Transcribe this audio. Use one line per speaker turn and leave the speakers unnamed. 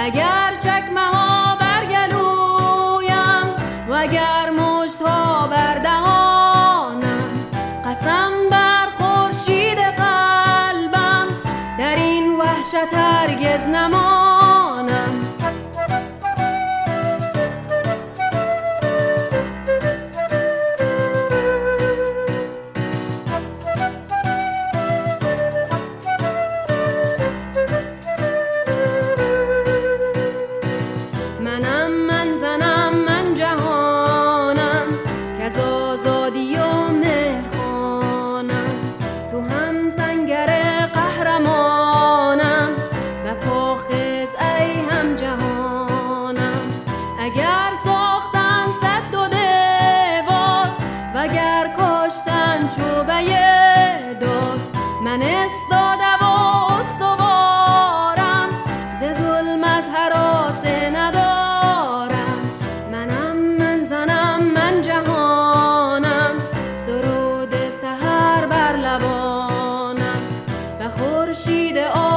اگر چکمه ها برگلویم وگر مشت ها بر دهانم، قسم بر خورشید قلبم در این وحشت هرگز نمانم. منم، من زنم، من جهانم که از آزادی و مهرخانم. تو هم سنگر قهرمانم و پاخیز ای هم جهانم. اگر ساختن سد و دیوار وگر کاشتن چوبه دار، من استاده و استوارم ز ظلمت هراسه ندارم. منم، من زنم، من جهانم، سرود سحر بر لبانم و خورشید